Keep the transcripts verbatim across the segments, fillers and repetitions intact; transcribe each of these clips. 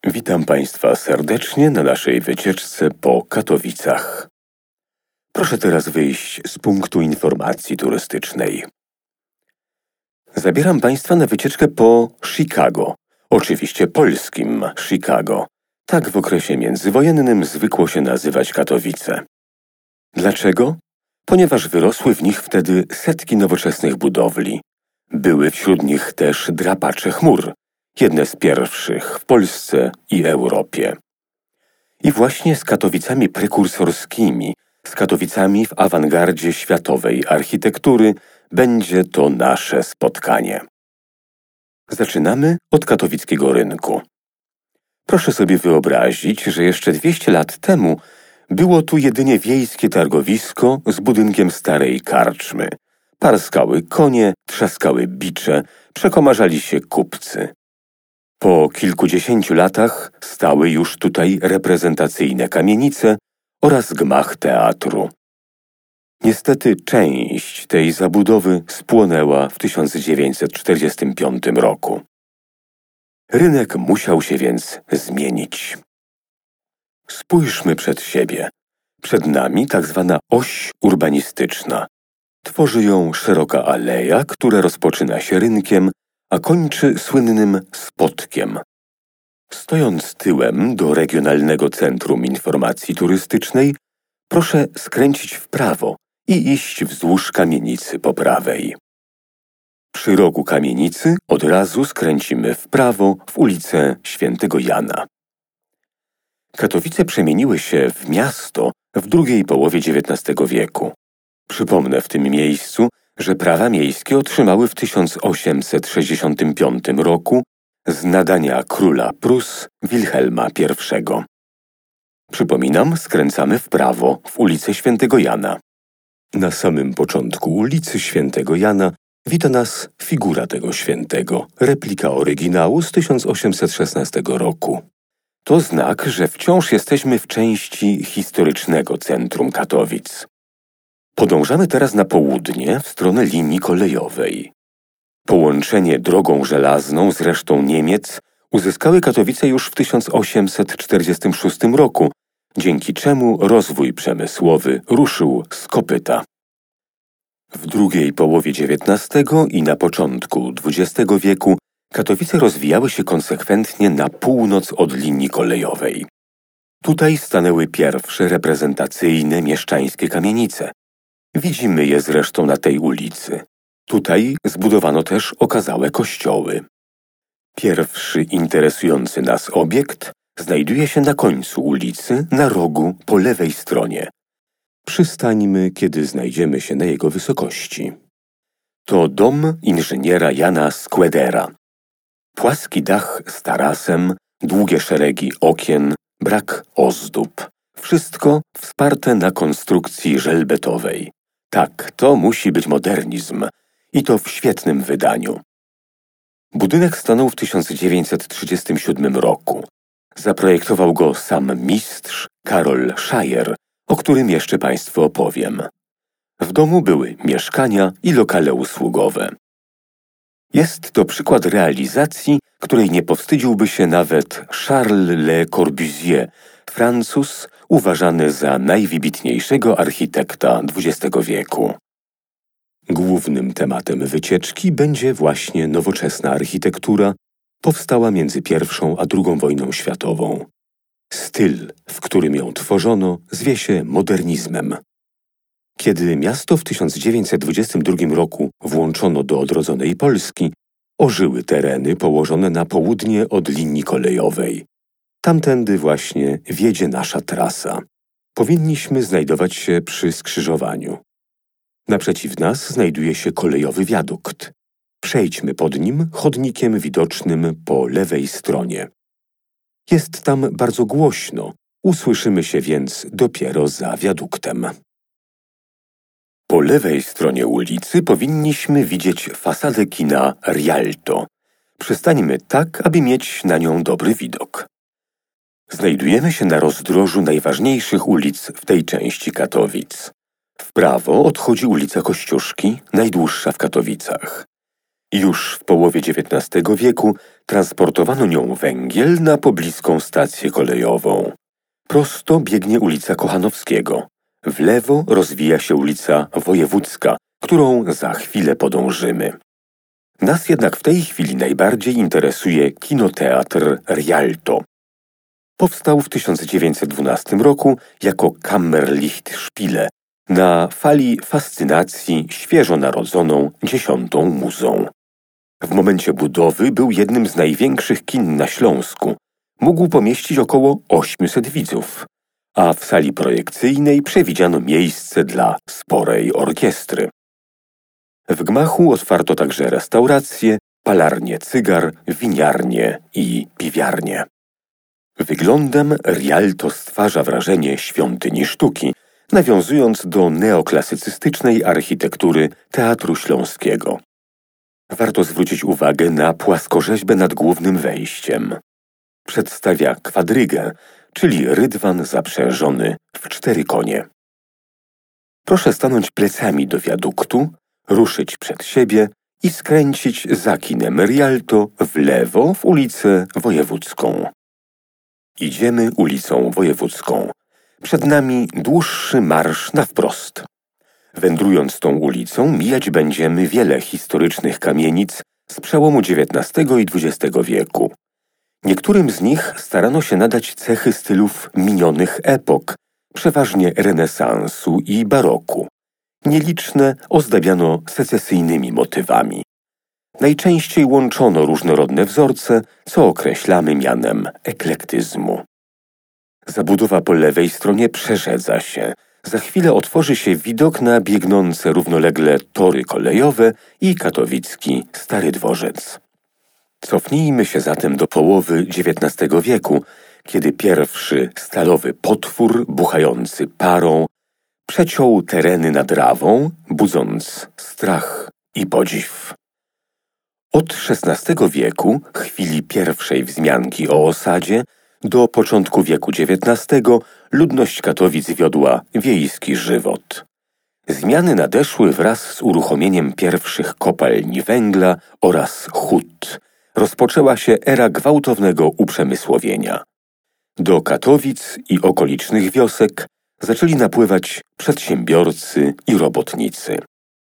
Witam Państwa serdecznie na naszej wycieczce po Katowicach. Proszę teraz wyjść z punktu informacji turystycznej. Zabieram Państwa na wycieczkę po Chicago, oczywiście polskim Chicago. Tak w okresie międzywojennym zwykło się nazywać Katowice. Dlaczego? Ponieważ wyrosły w nich wtedy setki nowoczesnych budowli. Były wśród nich też drapacze chmur, jedne z pierwszych w Polsce i Europie. I właśnie z Katowicami prekursorskimi, z Katowicami w awangardzie światowej architektury będzie to nasze spotkanie. Zaczynamy od katowickiego rynku. Proszę sobie wyobrazić, że jeszcze dwieście lat temu było tu jedynie wiejskie targowisko z budynkiem starej karczmy. Parskały konie, trzaskały bicze, przekomarzali się kupcy. Po kilkudziesięciu latach stały już tutaj reprezentacyjne kamienice oraz gmach teatru. Niestety część tej zabudowy spłonęła w tysiąc dziewięćset czterdziestym piątym roku. Rynek musiał się więc zmienić. Spójrzmy przed siebie. Przed nami tak zwana oś urbanistyczna. Tworzy ją szeroka aleja, która rozpoczyna się rynkiem, a kończy słynnym spotkiem. Stojąc tyłem do Regionalnego Centrum Informacji Turystycznej, proszę skręcić w prawo i iść wzdłuż kamienicy po prawej. Przy rogu kamienicy od razu skręcimy w prawo w ulicę Świętego Jana. Katowice przemieniły się w miasto w drugiej połowie dziewiętnastego wieku. Przypomnę w tym miejscu, że prawa miejskie otrzymały w tysiąc osiemset sześćdziesiątym piątym roku z nadania króla Prus Wilhelma pierwszego. Przypominam, skręcamy w prawo w ulicę Świętego Jana. Na samym początku ulicy Świętego Jana wita nas figura tego świętego, replika oryginału z tysiąc osiemset szesnastego roku. To znak, że wciąż jesteśmy w części historycznego centrum Katowic. Podążamy teraz na południe w stronę linii kolejowej. Połączenie drogą żelazną z resztą Niemiec uzyskały Katowice już w tysiąc osiemset czterdziestym szóstym roku, dzięki czemu rozwój przemysłowy ruszył z kopyta. W drugiej połowie dziewiętnastego i na początku dwudziestego wieku Katowice rozwijały się konsekwentnie na północ od linii kolejowej. Tutaj stanęły pierwsze reprezentacyjne mieszczańskie kamienice. Widzimy je zresztą na tej ulicy. Tutaj zbudowano też okazałe kościoły. Pierwszy interesujący nas obiekt znajduje się na końcu ulicy, na rogu po lewej stronie. Przystańmy, kiedy znajdziemy się na jego wysokości. To dom inżyniera Jana Squedera. Płaski dach z tarasem, długie szeregi okien, brak ozdób. Wszystko wsparte na konstrukcji żelbetowej. Tak, to musi być modernizm i to w świetnym wydaniu. Budynek stanął w tysiąc dziewięćset trzydziestym siódmym roku. Zaprojektował go sam mistrz Karol Szajer, o którym jeszcze Państwu opowiem. W domu były mieszkania i lokale usługowe. Jest to przykład realizacji, której nie powstydziłby się nawet Charles Le Corbusier, Francuz uważany za najwybitniejszego architekta dwudziestego wieku. Głównym tematem wycieczki będzie właśnie nowoczesna architektura, powstała między pierwszą a drugą wojną światową. Styl, w którym ją tworzono, zwie się modernizmem. Kiedy miasto w tysiąc dziewięćset dwudziestym drugim roku włączono do odrodzonej Polski, ożyły tereny położone na południe od linii kolejowej. Tamtędy właśnie wiedzie nasza trasa. Powinniśmy znajdować się przy skrzyżowaniu. Naprzeciw nas znajduje się kolejowy wiadukt. Przejdźmy pod nim chodnikiem widocznym po lewej stronie. Jest tam bardzo głośno, usłyszymy się więc dopiero za wiaduktem. Po lewej stronie ulicy powinniśmy widzieć fasadę kina Rialto. Przystańmy tak, aby mieć na nią dobry widok. Znajdujemy się na rozdrożu najważniejszych ulic w tej części Katowic. W prawo odchodzi ulica Kościuszki, najdłuższa w Katowicach. Już w połowie dziewiętnastego wieku transportowano nią węgiel na pobliską stację kolejową. Prosto biegnie ulica Kochanowskiego. W lewo rozwija się ulica Wojewódzka, którą za chwilę podążymy. Nas jednak w tej chwili najbardziej interesuje kinoteatr Rialto. Powstał w tysiąc dziewięćset dwunastym roku jako Kammerlichtspiele na fali fascynacji świeżo narodzoną dziesiątą muzą. W momencie budowy był jednym z największych kin na Śląsku. Mógł pomieścić około ośmiuset widzów, a w sali projekcyjnej przewidziano miejsce dla sporej orkiestry. W gmachu otwarto także restauracje, palarnie cygar, winiarnie i piwiarnie. Wyglądem Rialto stwarza wrażenie świątyni sztuki, nawiązując do neoklasycystycznej architektury Teatru Śląskiego. Warto zwrócić uwagę na płaskorzeźbę nad głównym wejściem. Przedstawia kwadrygę, czyli rydwan zaprzężony w cztery konie. Proszę stanąć plecami do wiaduktu, ruszyć przed siebie i skręcić za kinem Rialto w lewo w ulicę Wojewódzką. Idziemy ulicą Wojewódzką. Przed nami dłuższy marsz na wprost. Wędrując tą ulicą, mijać będziemy wiele historycznych kamienic z przełomu dziewiętnastego i dwudziestego wieku. Niektórym z nich starano się nadać cechy stylów minionych epok, przeważnie renesansu i baroku. Nieliczne ozdabiano secesyjnymi motywami. Najczęściej łączono różnorodne wzorce, co określamy mianem eklektyzmu. Zabudowa po lewej stronie przerzedza się. Za chwilę otworzy się widok na biegnące równolegle tory kolejowe i katowicki Stary Dworzec. Cofnijmy się zatem do połowy dziewiętnastego wieku, kiedy pierwszy stalowy potwór, buchający parą, przeciął tereny nad Rawą, budząc strach i podziw. Od szesnastego wieku, chwili pierwszej wzmianki o osadzie, do początku wieku dziewiętnastego ludność Katowic wiodła wiejski żywot. Zmiany nadeszły wraz z uruchomieniem pierwszych kopalni węgla oraz hut. Rozpoczęła się era gwałtownego uprzemysłowienia. Do Katowic i okolicznych wiosek zaczęli napływać przedsiębiorcy i robotnicy.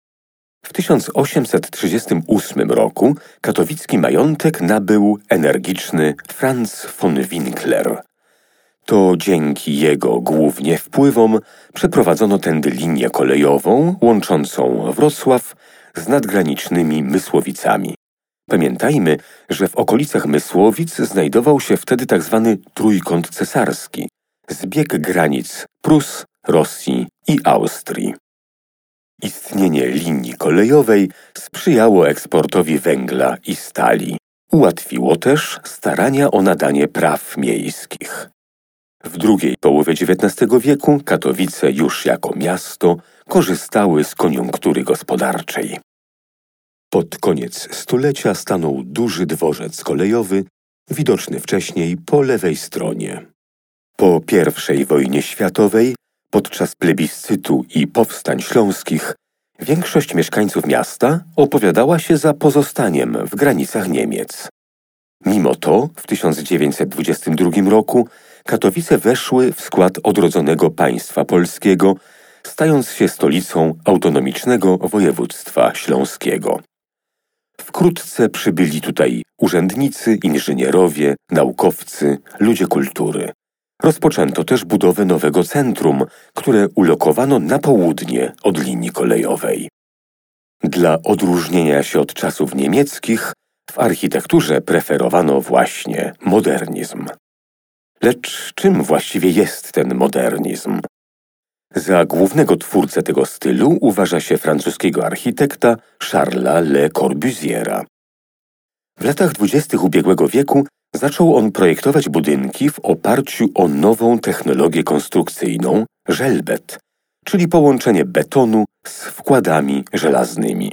W tysiąc osiemset trzydziestym ósmym roku katowicki majątek nabył energiczny Franz von Winkler. To dzięki jego głównie wpływom przeprowadzono tędy linię kolejową łączącą Wrocław z nadgranicznymi Mysłowicami. Pamiętajmy, że w okolicach Mysłowic znajdował się wtedy tzw. trójkąt cesarski, zbieg granic Prus, Rosji i Austrii. Istnienie linii kolejowej sprzyjało eksportowi węgla i stali. Ułatwiło też starania o nadanie praw miejskich. W drugiej połowie dziewiętnastego wieku Katowice już jako miasto korzystały z koniunktury gospodarczej. Pod koniec stulecia stanął duży dworzec kolejowy, widoczny wcześniej po lewej stronie. Po pierwszej wojnie światowej, podczas plebiscytu i powstań śląskich, większość mieszkańców miasta opowiadała się za pozostaniem w granicach Niemiec. Mimo to w tysiąc dziewięćset dwudziestym drugim roku Katowice weszły w skład odrodzonego państwa polskiego, stając się stolicą autonomicznego województwa śląskiego. Wkrótce przybyli tutaj urzędnicy, inżynierowie, naukowcy, ludzie kultury. Rozpoczęto też budowę nowego centrum, które ulokowano na południe od linii kolejowej. Dla odróżnienia się od czasów niemieckich w architekturze preferowano właśnie modernizm. Lecz czym właściwie jest ten modernizm? Za głównego twórcę tego stylu uważa się francuskiego architekta Charlesa Le Corbusiera. W latach dwudziestych ubiegłego wieku zaczął on projektować budynki w oparciu o nową technologię konstrukcyjną żelbet, czyli połączenie betonu z wkładami żelaznymi.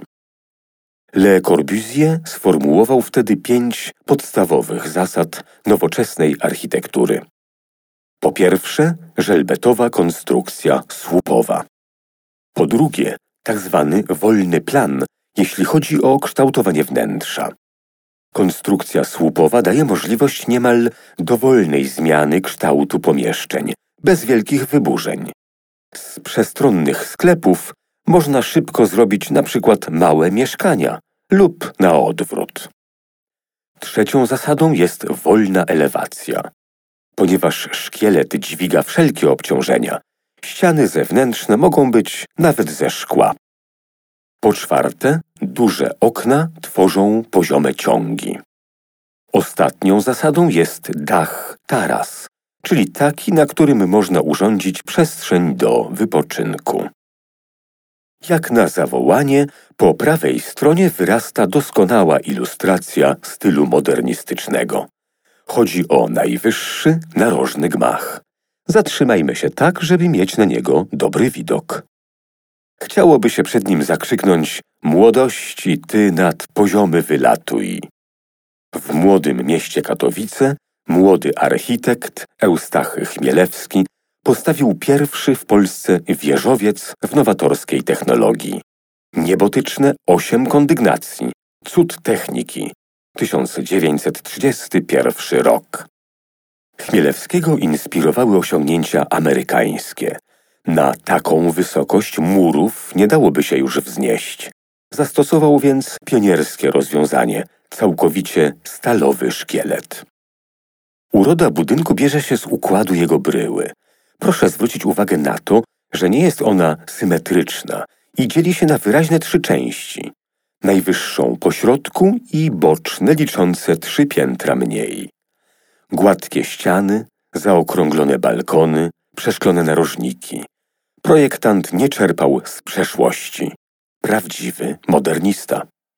Le Corbusier sformułował wtedy pięć podstawowych zasad nowoczesnej architektury. Po pierwsze, żelbetowa konstrukcja słupowa. Po drugie, tak zwany wolny plan, jeśli chodzi o kształtowanie wnętrza. Konstrukcja słupowa daje możliwość niemal dowolnej zmiany kształtu pomieszczeń, bez wielkich wyburzeń. Z przestronnych sklepów można szybko zrobić na przykład małe mieszkania lub na odwrót. Trzecią zasadą jest wolna elewacja. Ponieważ szkielet dźwiga wszelkie obciążenia, ściany zewnętrzne mogą być nawet ze szkła. Po czwarte, duże okna tworzą poziome ciągi. Ostatnią zasadą jest dach taras, czyli taki, na którym można urządzić przestrzeń do wypoczynku. Jak na zawołanie, po prawej stronie wyrasta doskonała ilustracja stylu modernistycznego. Chodzi o najwyższy, narożny gmach. Zatrzymajmy się tak, żeby mieć na niego dobry widok. Chciałoby się przed nim zakrzyknąć: młodości, ty nad poziomy wylatuj. W młodym mieście Katowice młody architekt Eustachy Chmielewski postawił pierwszy w Polsce wieżowiec w nowatorskiej technologii. Niebotyczne osiem kondygnacji. Cud techniki. tysiąc dziewięćset trzydziesty pierwszy rok. Chmielewskiego inspirowały osiągnięcia amerykańskie. Na taką wysokość murów nie dałoby się już wznieść. Zastosował więc pionierskie rozwiązanie, całkowicie stalowy szkielet. Uroda budynku bierze się z układu jego bryły. Proszę zwrócić uwagę na to, że nie jest ona symetryczna i dzieli się na wyraźne trzy części. Najwyższą po środku i boczne liczące trzy piętra mniej. Gładkie ściany, zaokrąglone balkony, przeszklone narożniki. Projektant nie czerpał z przeszłości. Prawdziwy modernista.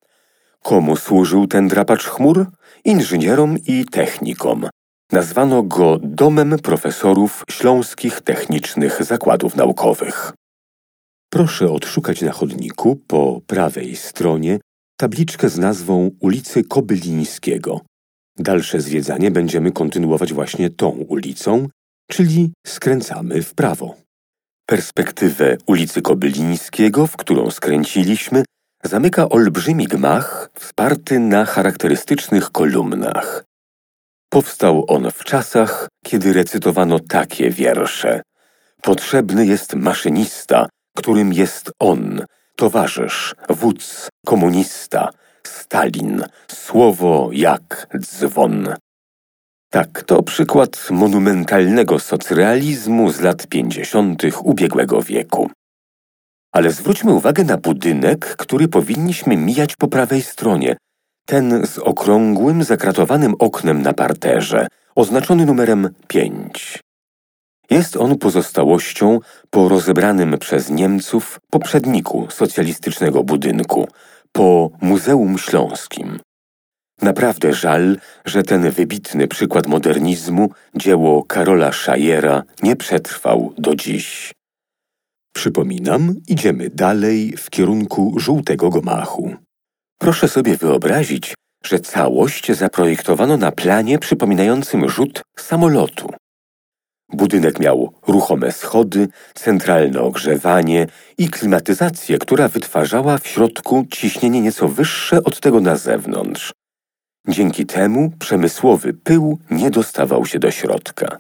Komu służył ten drapacz chmur? Inżynierom i technikom. Nazwano go Domem Profesorów Śląskich Technicznych Zakładów Naukowych. Proszę odszukać na chodniku po prawej stronie tabliczkę z nazwą ulicy Kobylińskiego. Dalsze zwiedzanie będziemy kontynuować właśnie tą ulicą, czyli skręcamy w prawo. Perspektywę ulicy Kobylińskiego, w którą skręciliśmy, zamyka olbrzymi gmach wsparty na charakterystycznych kolumnach. Powstał on w czasach, kiedy recytowano takie wiersze. Potrzebny jest maszynista, którym jest on, towarzysz, wódz, komunista, Stalin, słowo jak dzwon. Tak, to przykład monumentalnego socrealizmu z lat pięćdziesiątych ubiegłego wieku. Ale zwróćmy uwagę na budynek, który powinniśmy mijać po prawej stronie. Ten z okrągłym, zakratowanym oknem na parterze, oznaczony numerem pięć. Jest on pozostałością po rozebranym przez Niemców poprzedniku socjalistycznego budynku, po Muzeum Śląskim. Naprawdę żal, że ten wybitny przykład modernizmu, dzieło Karola Schajera, nie przetrwał do dziś. Przypominam, idziemy dalej w kierunku żółtego gmachu. Proszę sobie wyobrazić, że całość zaprojektowano na planie przypominającym rzut samolotu. Budynek miał ruchome schody, centralne ogrzewanie i klimatyzację, która wytwarzała w środku ciśnienie nieco wyższe od tego na zewnątrz. Dzięki temu przemysłowy pył nie dostawał się do środka.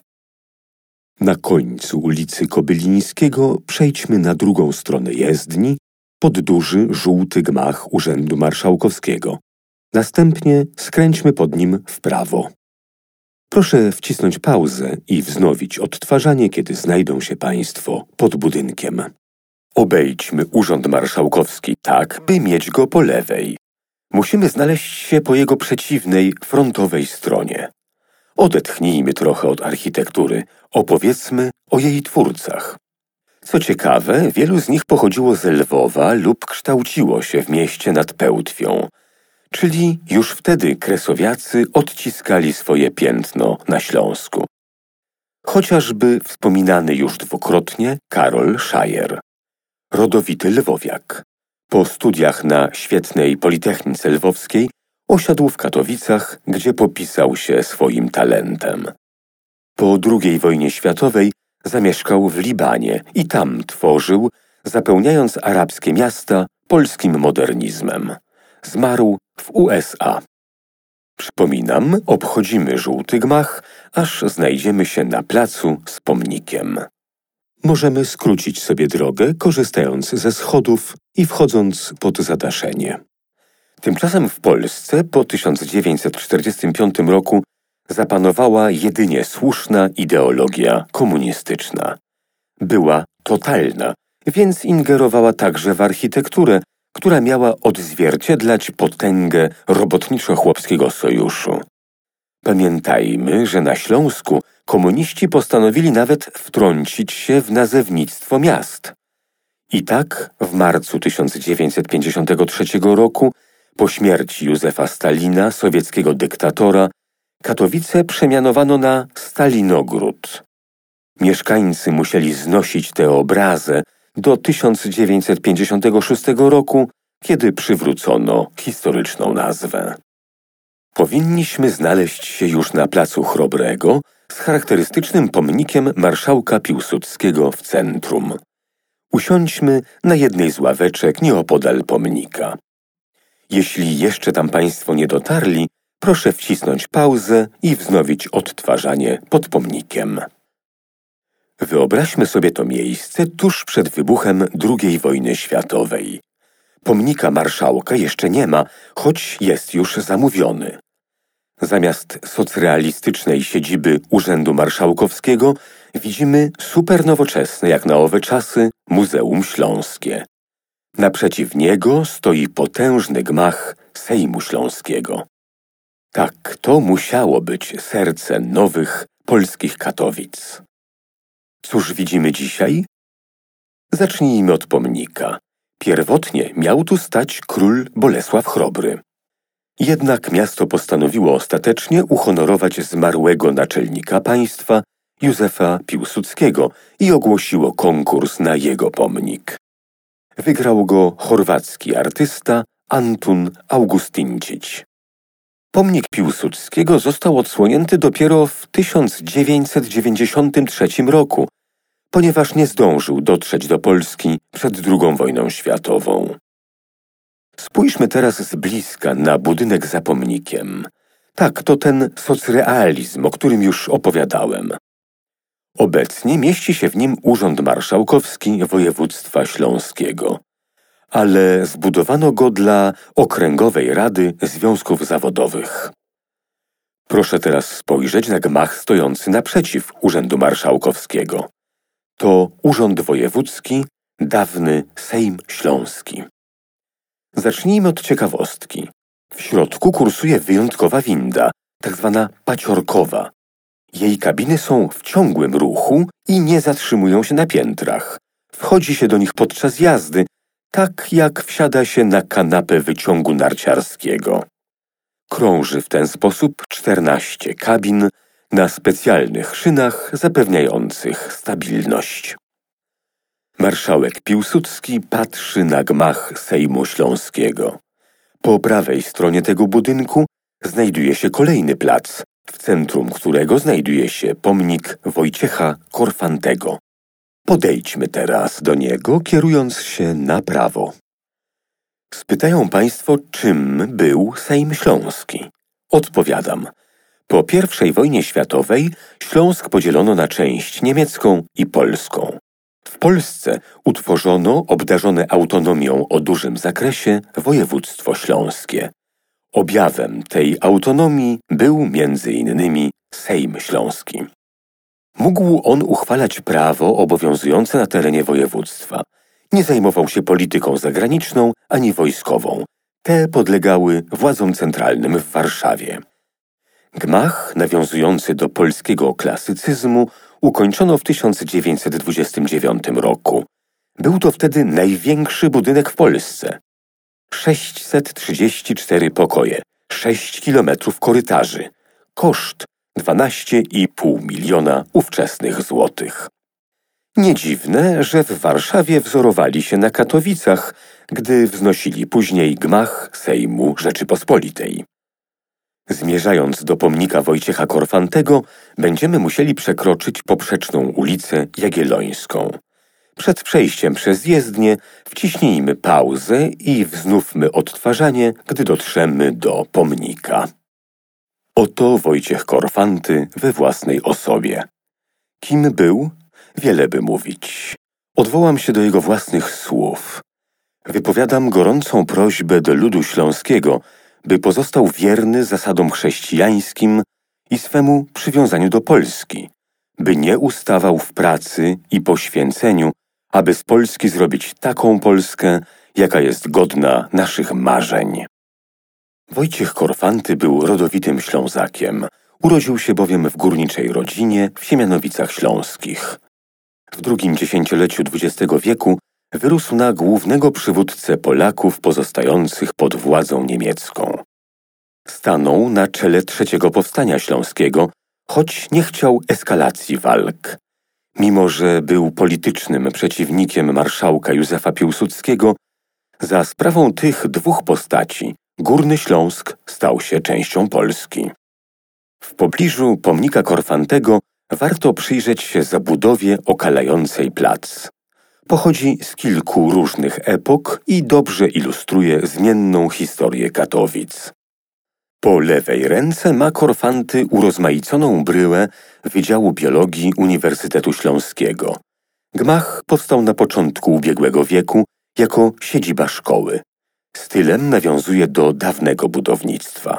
Na końcu ulicy Kobylińskiego przejdźmy na drugą stronę jezdni, pod duży, żółty gmach Urzędu Marszałkowskiego. Następnie skręćmy pod nim w prawo. Proszę wcisnąć pauzę i wznowić odtwarzanie, kiedy znajdą się Państwo pod budynkiem. Obejdźmy Urząd Marszałkowski tak, by mieć go po lewej. Musimy znaleźć się po jego przeciwnej, frontowej stronie. Odetchnijmy trochę od architektury, opowiedzmy o jej twórcach. Co ciekawe, wielu z nich pochodziło z Lwowa lub kształciło się w mieście nad Pełtwią, czyli już wtedy kresowiacy odciskali swoje piętno na Śląsku. Chociażby wspominany już dwukrotnie Karol Szajer. Rodowity lwowiak. Po studiach na świetnej Politechnice Lwowskiej osiadł w Katowicach, gdzie popisał się swoim talentem. Po drugiej wojnie światowej zamieszkał w Libanie i tam tworzył, zapełniając arabskie miasta polskim modernizmem. Zmarł w U S A. Przypominam, obchodzimy żółty gmach, aż znajdziemy się na placu z pomnikiem. Możemy skrócić sobie drogę, korzystając ze schodów i wchodząc pod zadaszenie. Tymczasem w Polsce po tysiąc dziewięćset czterdziestym piątym roku zapanowała jedynie słuszna ideologia komunistyczna. Była totalna, więc ingerowała także w architekturę, która miała odzwierciedlać potęgę robotniczo-chłopskiego sojuszu. Pamiętajmy, że na Śląsku komuniści postanowili nawet wtrącić się w nazewnictwo miast. I tak w marcu tysiąc dziewięćset pięćdziesiątego trzeciego roku, po śmierci Józefa Stalina, sowieckiego dyktatora, Katowice przemianowano na Stalinogród. Mieszkańcy musieli znosić tę obrazę do tysiąc dziewięćset pięćdziesiątego szóstego roku, kiedy przywrócono historyczną nazwę. Powinniśmy znaleźć się już na placu Chrobrego z charakterystycznym pomnikiem marszałka Piłsudskiego w centrum. Usiądźmy na jednej z ławeczek nieopodal pomnika. Jeśli jeszcze tam Państwo nie dotarli, proszę wcisnąć pauzę i wznowić odtwarzanie pod pomnikiem. Wyobraźmy sobie to miejsce tuż przed wybuchem drugiej wojny światowej. Pomnika marszałka jeszcze nie ma, choć jest już zamówiony. Zamiast socrealistycznej siedziby Urzędu Marszałkowskiego widzimy supernowoczesne jak na owe czasy Muzeum Śląskie. Naprzeciw niego stoi potężny gmach Sejmu Śląskiego. Tak, to musiało być serce nowych polskich Katowic. Cóż widzimy dzisiaj? Zacznijmy od pomnika. Pierwotnie miał tu stać król Bolesław Chrobry. Jednak miasto postanowiło ostatecznie uhonorować zmarłego naczelnika państwa Józefa Piłsudskiego i ogłosiło konkurs na jego pomnik. Wygrał go chorwacki artysta Antun Augustincic. Pomnik Piłsudskiego został odsłonięty dopiero w tysiąc dziewięćset dziewięćdziesiątym trzecim roku, ponieważ nie zdążył dotrzeć do Polski przed drugą wojną światową. Spójrzmy teraz z bliska na budynek za pomnikiem. Tak, to ten socrealizm, o którym już opowiadałem. Obecnie mieści się w nim Urząd Marszałkowski Województwa Śląskiego, ale zbudowano go dla Okręgowej Rady Związków Zawodowych. Proszę teraz spojrzeć na gmach stojący naprzeciw Urzędu Marszałkowskiego. To Urząd Wojewódzki, dawny Sejm Śląski. Zacznijmy od ciekawostki. W środku kursuje wyjątkowa winda, tak zwana paciorkowa. Jej kabiny są w ciągłym ruchu i nie zatrzymują się na piętrach. Wchodzi się do nich podczas jazdy, tak jak wsiada się na kanapę wyciągu narciarskiego. Krąży w ten sposób czternaście kabin na specjalnych szynach zapewniających stabilność. Marszałek Piłsudski patrzy na gmach Sejmu Śląskiego. Po prawej stronie tego budynku znajduje się kolejny plac, w centrum którego znajduje się pomnik Wojciecha Korfantego. Podejdźmy teraz do niego, kierując się na prawo. Spytają Państwo, czym był Sejm Śląski. Odpowiadam. Po pierwszej wojnie światowej Śląsk podzielono na część niemiecką i polską. W Polsce utworzono obdarzone autonomią o dużym zakresie województwo śląskie. Objawem tej autonomii był między innymi Sejm Śląski. Mógł on uchwalać prawo obowiązujące na terenie województwa. Nie zajmował się polityką zagraniczną ani wojskową. Te podlegały władzom centralnym w Warszawie. Gmach, nawiązujący do polskiego klasycyzmu, ukończono w tysiąc dziewięćset dwudziestym dziewiątym roku. Był to wtedy największy budynek w Polsce. sześćset trzydzieści cztery pokoje, sześć kilometrów korytarzy. Koszt dwanaście i pół miliona ówczesnych złotych. Nie dziwne, że w Warszawie wzorowali się na Katowicach, gdy wznosili później gmach Sejmu Rzeczypospolitej. Zmierzając do pomnika Wojciecha Korfantego, będziemy musieli przekroczyć poprzeczną ulicę Jagiellońską. Przed przejściem przez jezdnię wciśnijmy pauzę i wznówmy odtwarzanie, gdy dotrzemy do pomnika. Oto Wojciech Korfanty we własnej osobie. Kim był? Wiele by mówić. Odwołam się do jego własnych słów. Wypowiadam gorącą prośbę do ludu śląskiego, by pozostał wierny zasadom chrześcijańskim i swemu przywiązaniu do Polski, by nie ustawał w pracy i poświęceniu, aby z Polski zrobić taką Polskę, jaka jest godna naszych marzeń. Wojciech Korfanty był rodowitym Ślązakiem. Urodził się bowiem w górniczej rodzinie w Siemianowicach Śląskich. W drugim dziesięcioleciu dwudziestego wieku wyrósł na głównego przywódcę Polaków pozostających pod władzą niemiecką. Stanął na czele trzeciego powstania śląskiego, choć nie chciał eskalacji walk. Mimo że był politycznym przeciwnikiem marszałka Józefa Piłsudskiego, za sprawą tych dwóch postaci Górny Śląsk stał się częścią Polski. W pobliżu pomnika Korfantego warto przyjrzeć się zabudowie okalającej plac. Pochodzi z kilku różnych epok i dobrze ilustruje zmienną historię Katowic. Po lewej ręce ma Korfanty urozmaiconą bryłę Wydziału Biologii Uniwersytetu Śląskiego. Gmach powstał na początku ubiegłego wieku jako siedziba szkoły. Stylem nawiązuje do dawnego budownictwa.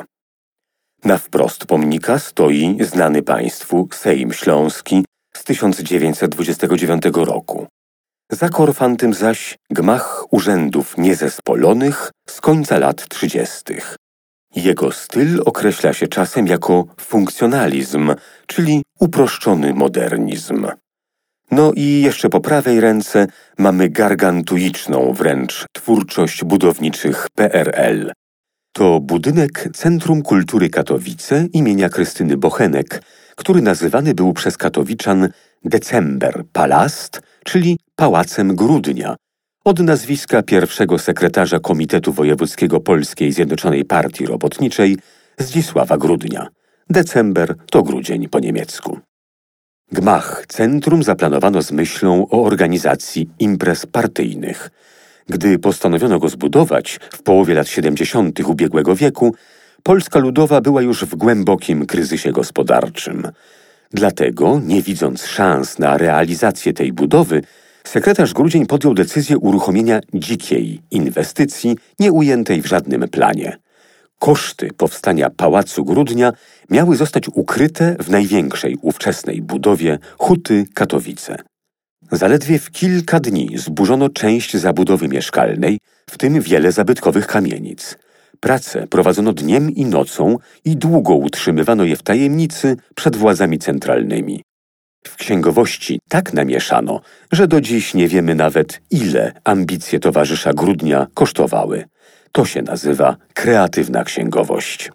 Na wprost pomnika stoi znany państwu Sejm Śląski z tysiąc dziewięćset dwudziestego dziewiątego roku. Za Korfantym zaś gmach urzędów niezespolonych z końca lat trzydziestych. Jego styl określa się czasem jako funkcjonalizm, czyli uproszczony modernizm. No i jeszcze po prawej ręce mamy gargantuiczną wręcz twórczość budowniczych P R L. To budynek Centrum Kultury Katowice imienia Krystyny Bochenek, który nazywany był przez katowiczan December Palast, czyli Pałacem Grudnia, od nazwiska pierwszego sekretarza Komitetu Wojewódzkiego Polskiej Zjednoczonej Partii Robotniczej Zdzisława Grudnia. December to grudzień po niemiecku. Gmach centrum zaplanowano z myślą o organizacji imprez partyjnych. Gdy postanowiono go zbudować w połowie lat siedemdziesiątych ubiegłego wieku, Polska Ludowa była już w głębokim kryzysie gospodarczym. Dlatego, nie widząc szans na realizację tej budowy, sekretarz Grudzień podjął decyzję uruchomienia dzikiej inwestycji, nie ujętej w żadnym planie. Koszty powstania Pałacu Grudnia miały zostać ukryte w największej ówczesnej budowie Huty Katowice. Zaledwie w kilka dni zburzono część zabudowy mieszkalnej, w tym wiele zabytkowych kamienic. Prace prowadzono dniem i nocą i długo utrzymywano je w tajemnicy przed władzami centralnymi. W księgowości tak namieszano, że do dziś nie wiemy nawet, ile ambicje towarzysza Grudnia kosztowały. To się nazywa kreatywna księgowość.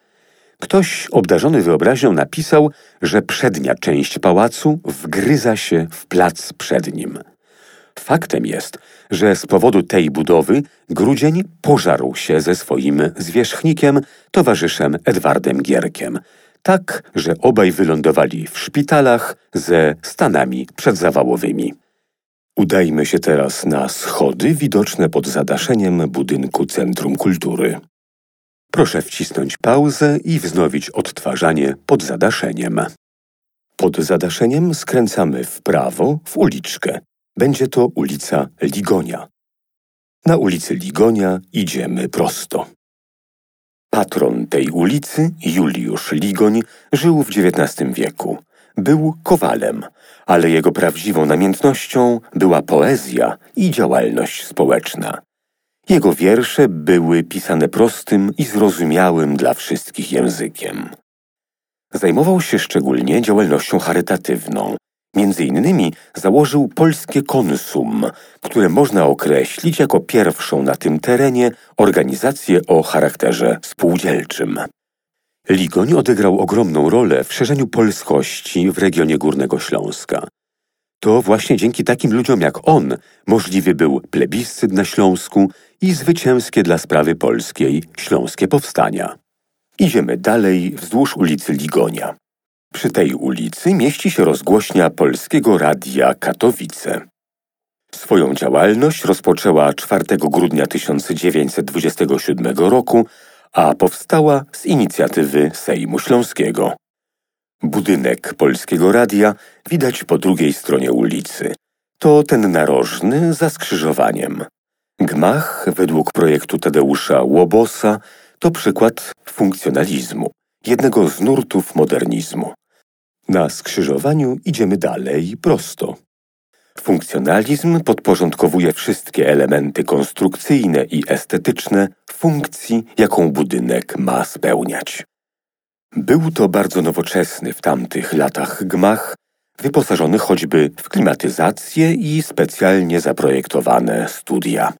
Ktoś obdarzony wyobraźnią napisał, że przednia część pałacu wgryza się w plac przed nim. Faktem jest, że z powodu tej budowy Grudzień pożarł się ze swoim zwierzchnikiem, towarzyszem Edwardem Gierkiem, tak, że obaj wylądowali w szpitalach ze stanami przedzawałowymi. Udajmy się teraz na schody widoczne pod zadaszeniem budynku Centrum Kultury. Proszę wcisnąć pauzę i wznowić odtwarzanie pod zadaszeniem. Pod zadaszeniem skręcamy w prawo w uliczkę. Będzie to ulica Ligonia. Na ulicy Ligonia idziemy prosto. Patron tej ulicy, Juliusz Ligoń, żył w dziewiętnastym wieku. Był kowalem, ale jego prawdziwą namiętnością była poezja i działalność społeczna. Jego wiersze były pisane prostym i zrozumiałym dla wszystkich językiem. Zajmował się szczególnie działalnością charytatywną. Między innymi założył Polskie Konsum, które można określić jako pierwszą na tym terenie organizację o charakterze spółdzielczym. Ligoń odegrał ogromną rolę w szerzeniu polskości w regionie Górnego Śląska. To właśnie dzięki takim ludziom jak on możliwy był plebiscyt na Śląsku i zwycięskie dla sprawy polskiej Śląskie Powstania. Idziemy dalej wzdłuż ulicy Ligonia. Przy tej ulicy mieści się rozgłośnia Polskiego Radia Katowice. Swoją działalność rozpoczęła czwartego grudnia tysiąc dziewięćset dwudziestego siódmego roku, a powstała z inicjatywy Sejmu Śląskiego. Budynek Polskiego Radia widać po drugiej stronie ulicy. To ten narożny za skrzyżowaniem. Gmach, według projektu Tadeusza Łobosa, to przykład funkcjonalizmu, jednego z nurtów modernizmu. Na skrzyżowaniu idziemy dalej, prosto. Funkcjonalizm podporządkowuje wszystkie elementy konstrukcyjne i estetyczne funkcji, jaką budynek ma spełniać. Był to bardzo nowoczesny w tamtych latach gmach, wyposażony choćby w klimatyzację i specjalnie zaprojektowane studia.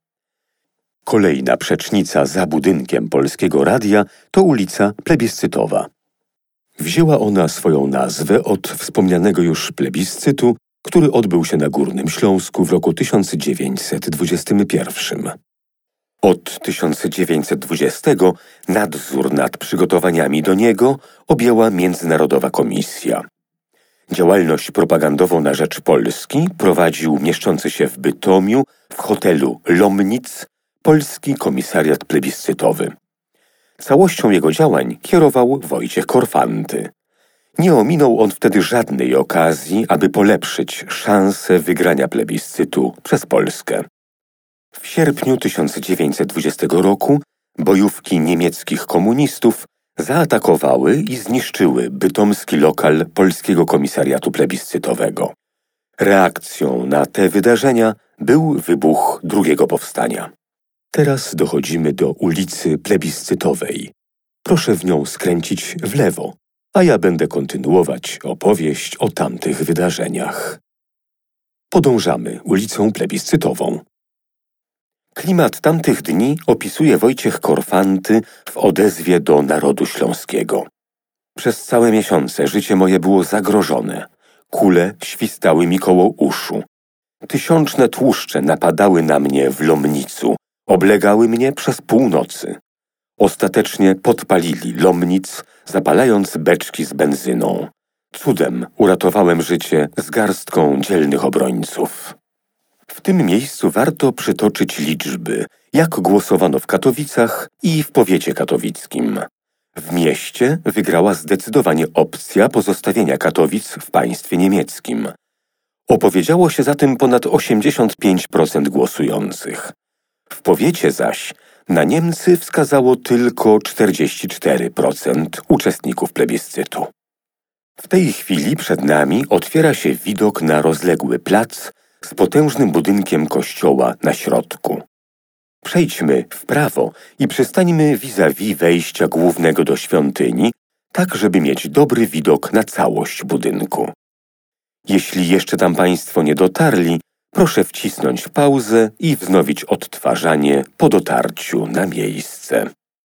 Kolejna przecznica za budynkiem Polskiego Radia to ulica Plebiscytowa. Wzięła ona swoją nazwę od wspomnianego już plebiscytu, który odbył się na Górnym Śląsku w roku tysiąc dziewięćset dwudziestym pierwszym. Od tysiąc dziewięćset dwudziestego nadzór nad przygotowaniami do niego objęła Międzynarodowa Komisja. Działalność propagandową na rzecz Polski prowadził mieszczący się w Bytomiu w hotelu Lomnic Polski Komisariat Plebiscytowy. Całością jego działań kierował Wojciech Korfanty. Nie ominął on wtedy żadnej okazji, aby polepszyć szanse wygrania plebiscytu przez Polskę. W sierpniu tysiąc dziewięćset dwudziestego roku bojówki niemieckich komunistów zaatakowały i zniszczyły bytomski lokal Polskiego Komisariatu Plebiscytowego. Reakcją na te wydarzenia był wybuch drugiego powstania. Teraz dochodzimy do ulicy Plebiscytowej. Proszę w nią skręcić w lewo, a ja będę kontynuować opowieść o tamtych wydarzeniach. Podążamy ulicą Plebiscytową. Klimat tamtych dni opisuje Wojciech Korfanty w odezwie do narodu śląskiego. Przez całe miesiące życie moje było zagrożone. Kule świstały mi koło uszu. Tysiączne tłuszcze napadały na mnie w Lomnicu. Oblegały mnie przez północy. Ostatecznie podpalili Lomnic, zapalając beczki z benzyną. Cudem uratowałem życie z garstką dzielnych obrońców. W tym miejscu warto przytoczyć liczby, jak głosowano w Katowicach i w powiecie katowickim. W mieście wygrała zdecydowanie opcja pozostawienia Katowic w państwie niemieckim. Opowiedziało się za tym ponad osiemdziesiąt pięć procent głosujących. W powiecie zaś na Niemcy wskazało tylko czterdzieści cztery procent uczestników plebiscytu. W tej chwili przed nami otwiera się widok na rozległy plac z potężnym budynkiem kościoła na środku. Przejdźmy w prawo i przystańmy vis-a-vis wejścia głównego do świątyni, tak żeby mieć dobry widok na całość budynku. Jeśli jeszcze tam Państwo nie dotarli, proszę wcisnąć pauzę i wznowić odtwarzanie po dotarciu na miejsce.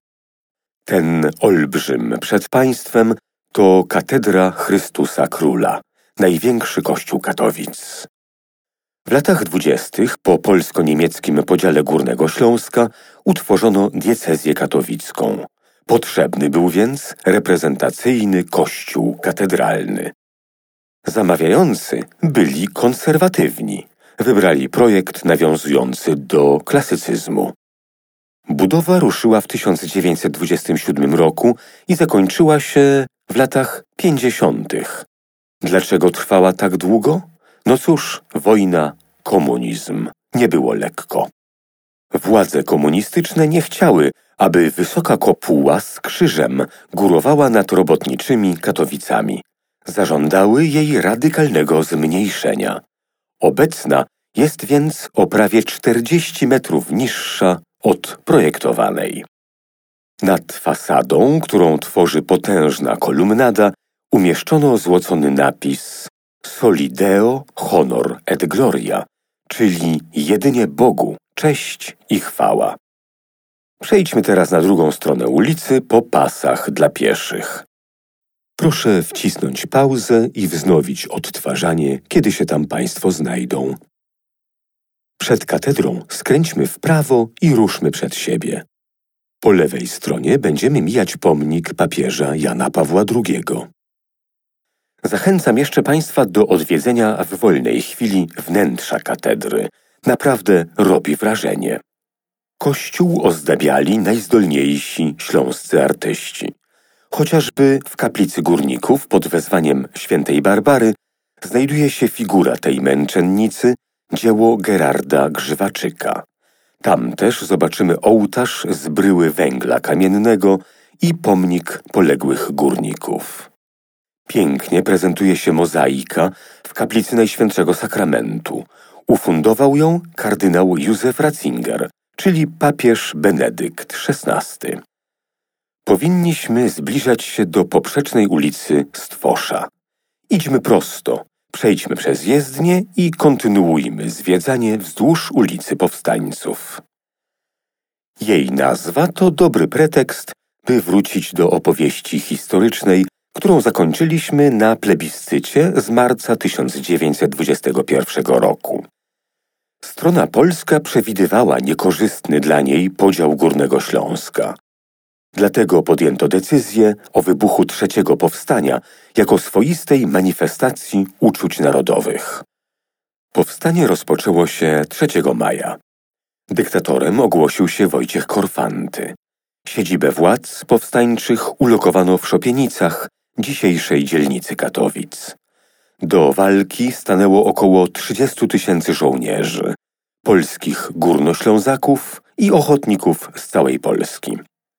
Ten olbrzym przed Państwem to Katedra Chrystusa Króla, największy kościół Katowic. W latach dwudziestych po polsko-niemieckim podziale Górnego Śląska utworzono diecezję katowicką. Potrzebny był więc reprezentacyjny kościół katedralny. Zamawiający byli konserwatywni. Wybrali projekt nawiązujący do klasycyzmu. Budowa ruszyła w tysiąc dziewięćset dwudziestym siódmym roku i zakończyła się w latach pięćdziesiątych. Dlaczego trwała tak długo? No cóż, wojna, komunizm. Nie było lekko. Władze komunistyczne nie chciały, aby wysoka kopuła z krzyżem górowała nad robotniczymi Katowicami. Zażądały jej radykalnego zmniejszenia. Obecna jest więc o prawie czterdzieści metrów niższa od projektowanej. Nad fasadą, którą tworzy potężna kolumnada, umieszczono złocony napis Soli Deo, Honor et Gloria, czyli jedynie Bogu cześć i chwała. Przejdźmy teraz na drugą stronę ulicy po pasach dla pieszych. Proszę wcisnąć pauzę i wznowić odtwarzanie, kiedy się tam Państwo znajdą. Przed katedrą skręćmy w prawo i ruszmy przed siebie. Po lewej stronie będziemy mijać pomnik papieża Jana Pawła drugiego. Zachęcam jeszcze Państwa do odwiedzenia w wolnej chwili wnętrza katedry. Naprawdę robi wrażenie. Kościół ozdabiali najzdolniejsi śląscy artyści. Chociażby w kaplicy górników pod wezwaniem świętej Barbary znajduje się figura tej męczennicy, dzieło Gerarda Grzywaczyka. Tam też zobaczymy ołtarz z bryły węgla kamiennego i pomnik poległych górników. Pięknie prezentuje się mozaika w kaplicy Najświętszego Sakramentu. Ufundował ją kardynał Józef Ratzinger, czyli papież Benedykt szesnasty. Powinniśmy zbliżać się do poprzecznej ulicy Stwosza. Idźmy prosto, przejdźmy przez jezdnię i kontynuujmy zwiedzanie wzdłuż ulicy Powstańców. Jej nazwa to dobry pretekst, by wrócić do opowieści historycznej, którą zakończyliśmy na plebiscycie z marca tysiąc dziewięćset dwudziestego pierwszego roku. Strona polska przewidywała niekorzystny dla niej podział Górnego Śląska. Dlatego podjęto decyzję o wybuchu trzeciego powstania jako swoistej manifestacji uczuć narodowych. Powstanie rozpoczęło się trzeciego maja. Dyktatorem ogłosił się Wojciech Korfanty. Siedzibę władz powstańczych ulokowano w Szopienicach, dzisiejszej dzielnicy Katowic. Do walki stanęło około trzydziestu tysięcy żołnierzy, polskich górnoślązaków i ochotników z całej Polski.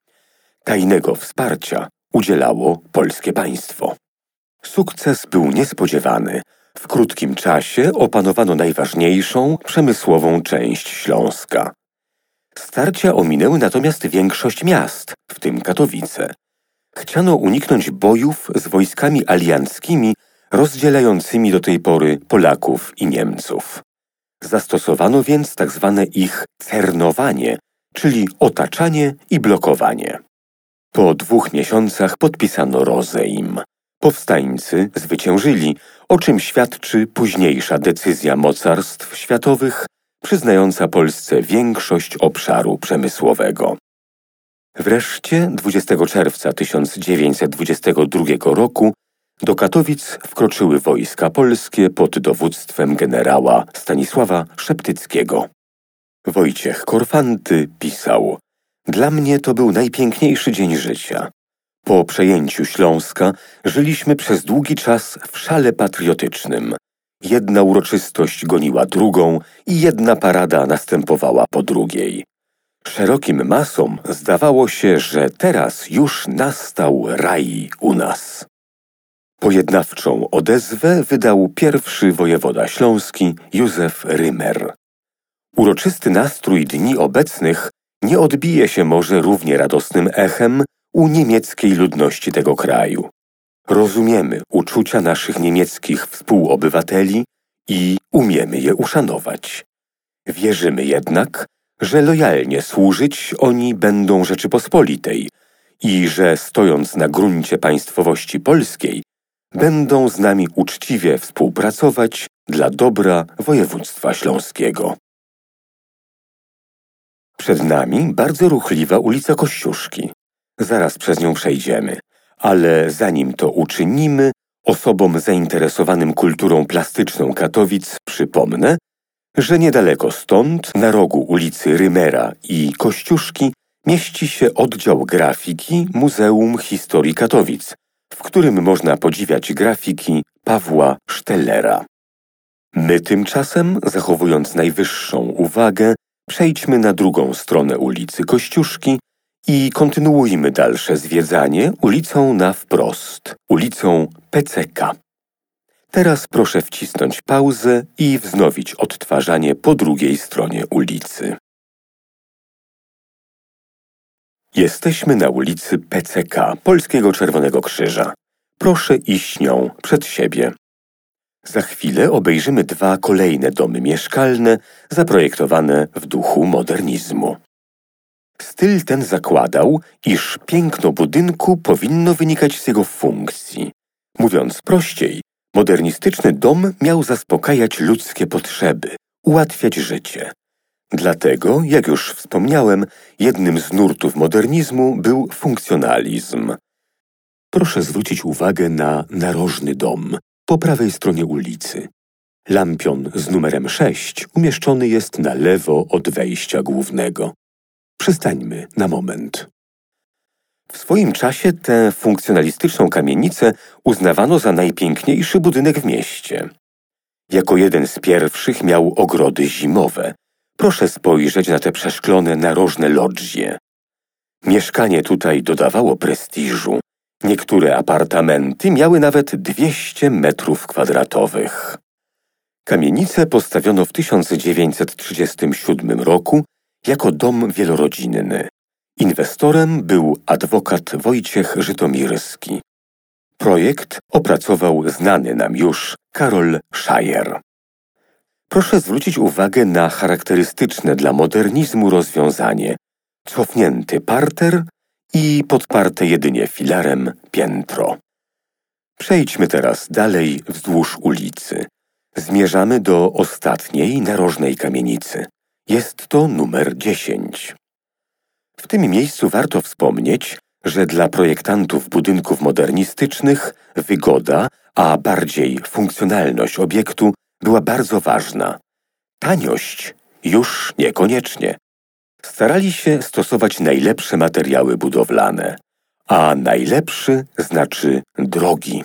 Tajnego wsparcia udzielało polskie państwo. Sukces był niespodziewany. W krótkim czasie opanowano najważniejszą, przemysłową część Śląska. Starcia ominęły natomiast większość miast, w tym Katowice. Chciano uniknąć bojów z wojskami alianckimi rozdzielającymi do tej pory Polaków i Niemców. Zastosowano więc tak zwane ich cernowanie, czyli otaczanie i blokowanie. Po dwóch miesiącach podpisano rozejm. Powstańcy zwyciężyli, o czym świadczy późniejsza decyzja mocarstw światowych przyznająca Polsce większość obszaru przemysłowego. Wreszcie dwudziestego czerwca tysiąc dziewięćset dwudziestego drugiego roku do Katowic wkroczyły wojska polskie pod dowództwem generała Stanisława Szeptyckiego. Wojciech Korfanty pisał: „Dla mnie to był najpiękniejszy dzień życia. Po przejęciu Śląska żyliśmy przez długi czas w szale patriotycznym. Jedna uroczystość goniła drugą i jedna parada następowała po drugiej. Szerokim masom zdawało się, że teraz już nastał raj u nas”. Pojednawczą odezwę wydał pierwszy wojewoda śląski Józef Rymer. Uroczysty nastrój dni obecnych nie odbije się może równie radosnym echem u niemieckiej ludności tego kraju. Rozumiemy uczucia naszych niemieckich współobywateli i umiemy je uszanować. Wierzymy jednak, że lojalnie służyć oni będą Rzeczypospolitej i że stojąc na gruncie państwowości polskiej, będą z nami uczciwie współpracować dla dobra województwa śląskiego. Przed nami bardzo ruchliwa ulica Kościuszki. Zaraz przez nią przejdziemy, ale zanim to uczynimy, osobom zainteresowanym kulturą plastyczną Katowic przypomnę, że niedaleko stąd, na rogu ulicy Rymera i Kościuszki, mieści się oddział grafiki Muzeum Historii Katowic, w którym można podziwiać grafiki Pawła Sztellera. My tymczasem, zachowując najwyższą uwagę, przejdźmy na drugą stronę ulicy Kościuszki i kontynuujmy dalsze zwiedzanie ulicą na wprost, ulicą P C K. Teraz proszę wcisnąć pauzę i wznowić odtwarzanie po drugiej stronie ulicy. Jesteśmy na ulicy P C K, Polskiego Czerwonego Krzyża. Proszę iść nią przed siebie. Za chwilę obejrzymy dwa kolejne domy mieszkalne zaprojektowane w duchu modernizmu. Styl ten zakładał, iż piękno budynku powinno wynikać z jego funkcji. Mówiąc prościej, modernistyczny dom miał zaspokajać ludzkie potrzeby, ułatwiać życie. Dlatego, jak już wspomniałem, jednym z nurtów modernizmu był funkcjonalizm. Proszę zwrócić uwagę na narożny dom po prawej stronie ulicy. Lampion z numerem sześć umieszczony jest na lewo od wejścia głównego. Przystańmy na moment. W swoim czasie tę funkcjonalistyczną kamienicę uznawano za najpiękniejszy budynek w mieście. Jako jeden z pierwszych miał ogrody zimowe. Proszę spojrzeć na te przeszklone narożne lodżie. Mieszkanie tutaj dodawało prestiżu. Niektóre apartamenty miały nawet dwieście metrów kwadratowych. Kamienicę postawiono w tysiąc dziewięćset trzydziestym siódmym roku jako dom wielorodzinny. Inwestorem był adwokat Wojciech Żytomirski. Projekt opracował znany nam już Karol Szajer. Proszę zwrócić uwagę na charakterystyczne dla modernizmu rozwiązanie. Cofnięty parter i podparte jedynie filarem piętro. Przejdźmy teraz dalej wzdłuż ulicy. Zmierzamy do ostatniej narożnej kamienicy. Jest to numer dziesięć. W tym miejscu warto wspomnieć, że dla projektantów budynków modernistycznych wygoda, a bardziej funkcjonalność obiektu była bardzo ważna. Taniość już niekoniecznie. Starali się stosować najlepsze materiały budowlane, a najlepszy znaczy drogi.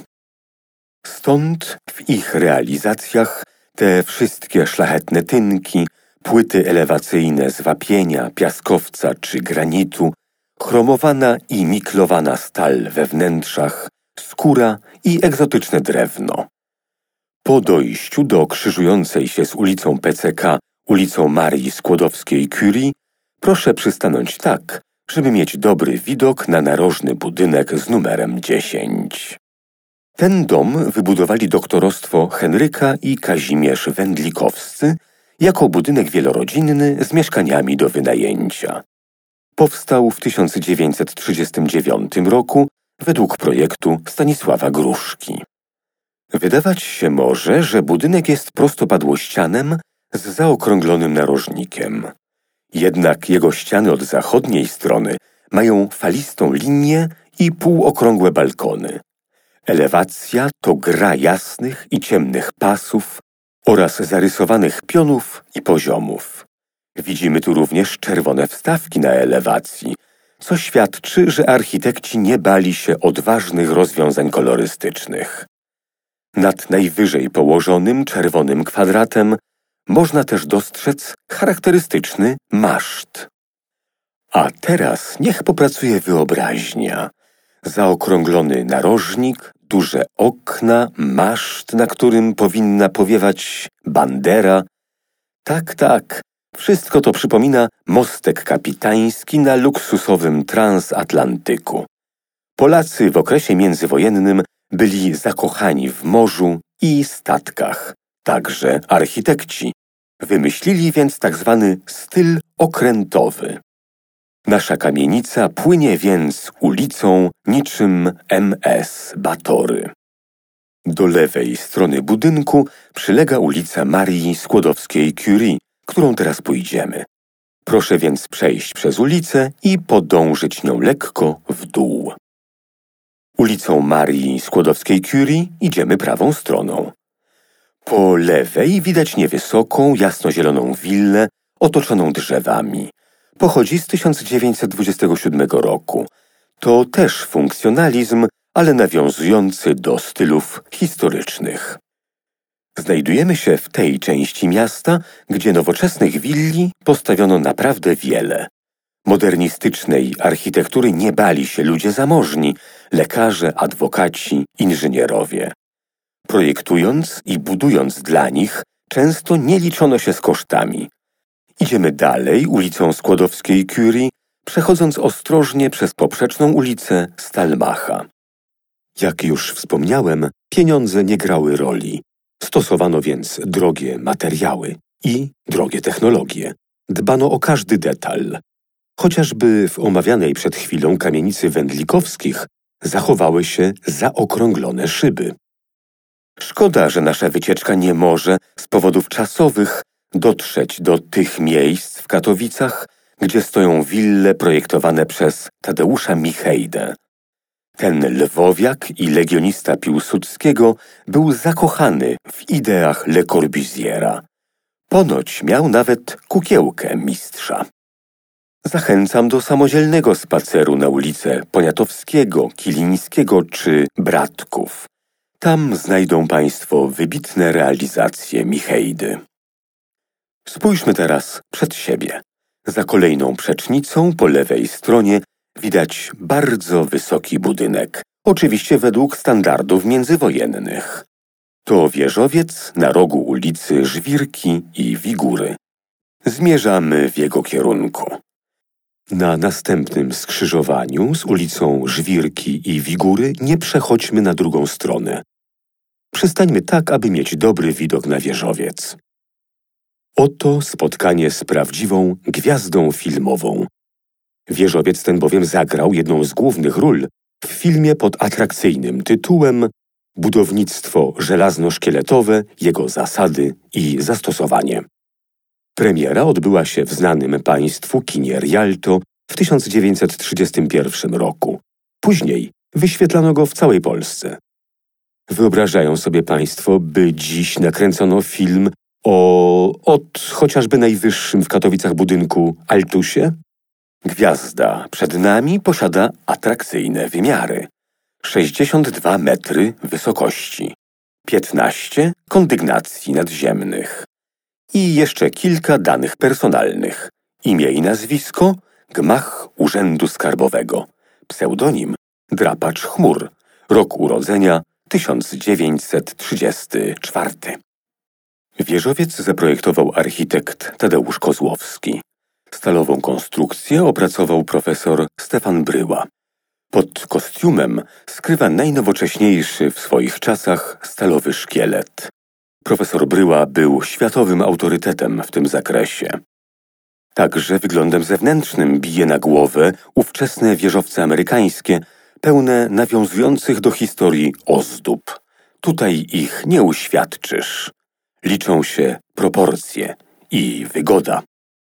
Stąd w ich realizacjach te wszystkie szlachetne tynki, płyty elewacyjne z wapienia, piaskowca czy granitu, chromowana i miklowana stal we wnętrzach, skóra i egzotyczne drewno. Po dojściu do krzyżującej się z ulicą P C K, ulicą Marii Skłodowskiej-Curie, proszę przystanąć tak, żeby mieć dobry widok na narożny budynek z numerem dziesięć. Ten dom wybudowali doktorostwo Henryka i Kazimierz Wędlikowscy jako budynek wielorodzinny z mieszkaniami do wynajęcia. Powstał w tysiąc dziewięćset trzydziestym dziewiątym roku według projektu Stanisława Gruszki. Wydawać się może, że budynek jest prostopadłościanem z zaokrąglonym narożnikiem. Jednak jego ściany od zachodniej strony mają falistą linię i półokrągłe balkony. Elewacja to gra jasnych i ciemnych pasów oraz zarysowanych pionów i poziomów. Widzimy tu również czerwone wstawki na elewacji, co świadczy, że architekci nie bali się odważnych rozwiązań kolorystycznych. Nad najwyżej położonym czerwonym kwadratem można też dostrzec charakterystyczny maszt. A teraz niech popracuje wyobraźnia. Zaokrąglony narożnik, duże okna, maszt, na którym powinna powiewać bandera. Tak, tak, wszystko to przypomina mostek kapitański na luksusowym transatlantyku. Polacy w okresie międzywojennym byli zakochani w morzu i statkach, także architekci. Wymyślili więc tak zwany styl okrętowy. Nasza kamienica płynie więc ulicą niczym M S Batory. Do lewej strony budynku przylega ulica Marii Skłodowskiej-Curie, którą teraz pójdziemy. Proszę więc przejść przez ulicę i podążyć nią lekko w dół. Ulicą Marii Skłodowskiej-Curie idziemy prawą stroną. Po lewej widać niewysoką, jasnozieloną willę otoczoną drzewami. Pochodzi z tysiąc dziewięćset dwudziestego siódmego roku. To też funkcjonalizm, ale nawiązujący do stylów historycznych. Znajdujemy się w tej części miasta, gdzie nowoczesnych willi postawiono naprawdę wiele. Modernistycznej architektury nie bali się ludzie zamożni, lekarze, adwokaci, inżynierowie. Projektując i budując dla nich, często nie liczono się z kosztami. Idziemy dalej ulicą Skłodowskiej-Curie, przechodząc ostrożnie przez poprzeczną ulicę Stalmacha. Jak już wspomniałem, pieniądze nie grały roli. Stosowano więc drogie materiały i drogie technologie. Dbano o każdy detal. Chociażby w omawianej przed chwilą kamienicy Wędlikowskich zachowały się zaokrąglone szyby. Szkoda, że nasza wycieczka nie może z powodów czasowych dotrzeć do tych miejsc w Katowicach, gdzie stoją wille projektowane przez Tadeusza Michejdę. Ten lwowiak i legionista Piłsudskiego był zakochany w ideach Le Corbusiera. Ponoć miał nawet kukiełkę mistrza. Zachęcam do samodzielnego spaceru na ulice Poniatowskiego, Kilińskiego czy Bratków. Tam znajdą Państwo wybitne realizacje Michejdy. Spójrzmy teraz przed siebie. Za kolejną przecznicą po lewej stronie widać bardzo wysoki budynek, oczywiście według standardów międzywojennych. To wieżowiec na rogu ulicy Żwirki i Wigury. Zmierzamy w jego kierunku. Na następnym skrzyżowaniu z ulicą Żwirki i Wigury nie przechodźmy na drugą stronę. Przystańmy tak, aby mieć dobry widok na wieżowiec. Oto spotkanie z prawdziwą gwiazdą filmową. Wieżowiec ten bowiem zagrał jedną z głównych ról w filmie pod atrakcyjnym tytułem Budownictwo żelazno-szkieletowe, jego zasady i zastosowanie. Premiera odbyła się w znanym Państwu kinie Rialto w tysiąc dziewięćset trzydziestym pierwszym roku. Później wyświetlano go w całej Polsce. Wyobrażają sobie Państwo, by dziś nakręcono film o od chociażby najwyższym w Katowicach budynku Altusie? Gwiazda przed nami posiada atrakcyjne wymiary. sześćdziesiąt dwa metry wysokości, piętnaście kondygnacji nadziemnych i jeszcze kilka danych personalnych. Imię i nazwisko, gmach Urzędu Skarbowego, pseudonim Drapacz Chmur, rok urodzenia tysiąc dziewięćset trzydziesty czwarty. Wieżowiec zaprojektował architekt Tadeusz Kozłowski. Stalową konstrukcję opracował profesor Stefan Bryła. Pod kostiumem skrywa najnowocześniejszy w swoich czasach stalowy szkielet. Profesor Bryła był światowym autorytetem w tym zakresie. Także wyglądem zewnętrznym bije na głowę ówczesne wieżowce amerykańskie, pełne nawiązujących do historii ozdób. Tutaj ich nie uświadczysz. Liczą się proporcje i wygoda.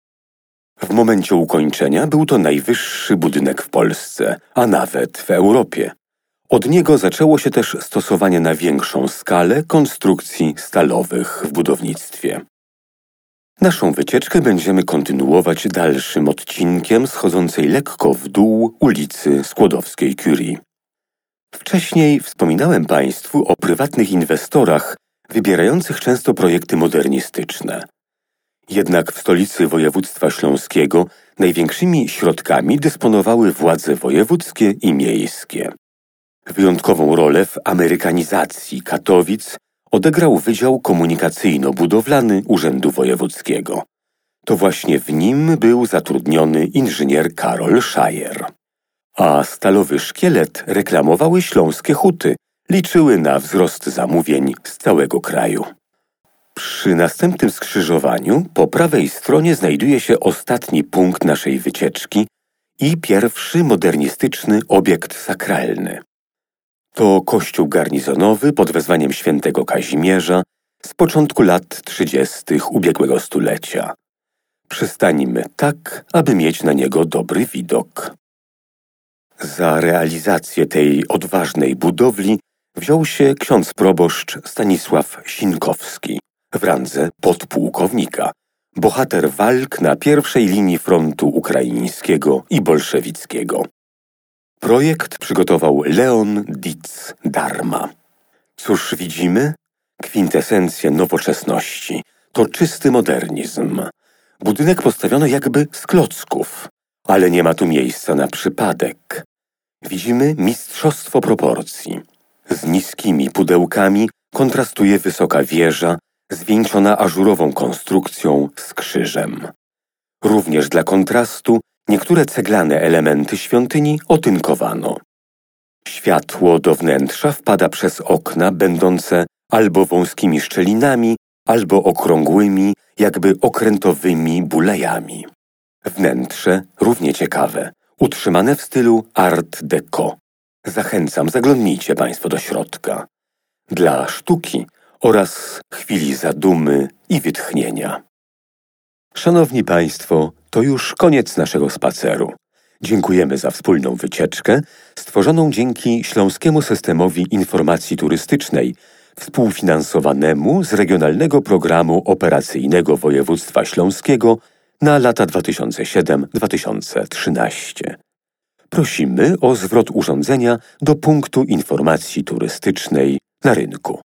W momencie ukończenia był to najwyższy budynek w Polsce, a nawet w Europie. Od niego zaczęło się też stosowanie na większą skalę konstrukcji stalowych w budownictwie. Naszą wycieczkę będziemy kontynuować dalszym odcinkiem schodzącej lekko w dół ulicy Skłodowskiej-Curie. Wcześniej wspominałem Państwu o prywatnych inwestorach wybierających często projekty modernistyczne. Jednak w stolicy województwa śląskiego największymi środkami dysponowały władze wojewódzkie i miejskie. Wyjątkową rolę w amerykanizacji Katowic odegrał Wydział Komunikacyjno-Budowlany Urzędu Wojewódzkiego. To właśnie w nim był zatrudniony inżynier Karol Szajer. A stalowy szkielet reklamowały śląskie huty, liczyły na wzrost zamówień z całego kraju. Przy następnym skrzyżowaniu po prawej stronie znajduje się ostatni punkt naszej wycieczki i pierwszy modernistyczny obiekt sakralny. To kościół garnizonowy pod wezwaniem świętego Kazimierza z początku lat trzydziestych ubiegłego stulecia. Przystańmy tak, aby mieć na niego dobry widok. Za realizację tej odważnej budowli wziął się ksiądz proboszcz Stanisław Sinkowski w randze podpułkownika, bohater walk na pierwszej linii frontu ukraińskiego i bolszewickiego. Projekt przygotował Leon Ditz Darma. Cóż widzimy? Kwintesencję nowoczesności. To czysty modernizm. Budynek postawiono jakby z klocków, ale nie ma tu miejsca na przypadek. Widzimy mistrzostwo proporcji. Z niskimi pudełkami kontrastuje wysoka wieża, zwieńczona ażurową konstrukcją z krzyżem. Również dla kontrastu niektóre ceglane elementy świątyni otynkowano. Światło do wnętrza wpada przez okna będące albo wąskimi szczelinami, albo okrągłymi, jakby okrętowymi bulejami. Wnętrze równie ciekawe, utrzymane w stylu Art Deco. Zachęcam, zaglądnijcie Państwo do środka. Dla sztuki oraz chwili zadumy i wytchnienia. Szanowni Państwo, to już koniec naszego spaceru. Dziękujemy za wspólną wycieczkę stworzoną dzięki Śląskiemu Systemowi Informacji Turystycznej, współfinansowanemu z Regionalnego Programu Operacyjnego Województwa Śląskiego na lata dwa tysiące siódmy do dwa tysiące trzynastego. Prosimy o zwrot urządzenia do punktu informacji turystycznej na rynku.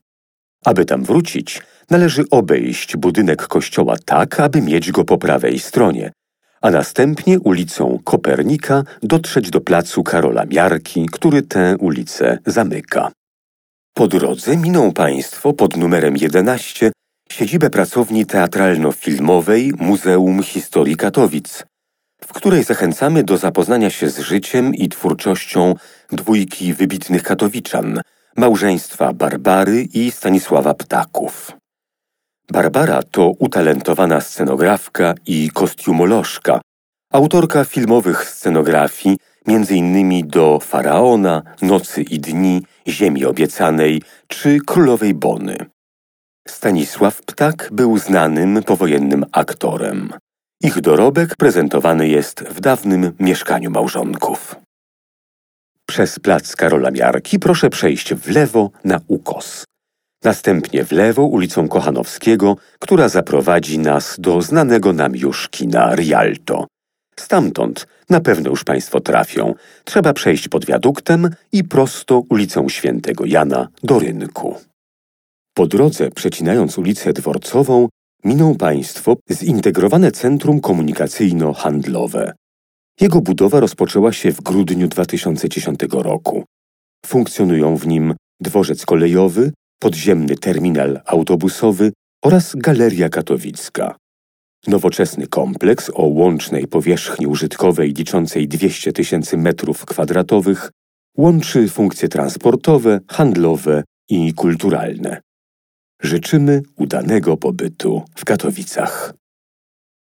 Aby tam wrócić, należy obejść budynek kościoła tak, aby mieć go po prawej stronie, a następnie ulicą Kopernika dotrzeć do placu Karola Miarki, który tę ulicę zamyka. Po drodze miną Państwo pod numerem jedenaście siedzibę pracowni teatralno-filmowej Muzeum Historii Katowic, w której zachęcamy do zapoznania się z życiem i twórczością dwójki wybitnych katowiczan, małżeństwa Barbary i Stanisława Ptaków. Barbara to utalentowana scenografka i kostiumolożka, autorka filmowych scenografii między innymi do Faraona, Nocy i dni, Ziemi obiecanej czy Królowej Bony. Stanisław Ptak był znanym powojennym aktorem. Ich dorobek prezentowany jest w dawnym mieszkaniu małżonków. Przez plac Karola Miarki proszę przejść w lewo na ukos. Następnie w lewo ulicą Kochanowskiego, która zaprowadzi nas do znanego nam już kina Rialto. Stamtąd na pewno już Państwo trafią. Trzeba przejść pod wiaduktem i prosto ulicą Świętego Jana do rynku. Po drodze, przecinając ulicę Dworcową, miną Państwo zintegrowane centrum komunikacyjno-handlowe. Jego budowa rozpoczęła się w grudniu dwa tysiące dziesiątego roku. Funkcjonują w nim dworzec kolejowy, podziemny terminal autobusowy oraz Galeria Katowicka. Nowoczesny kompleks o łącznej powierzchni użytkowej liczącej dwieście tysięcy metrów kwadratowych łączy funkcje transportowe, handlowe i kulturalne. Życzymy udanego pobytu w Katowicach.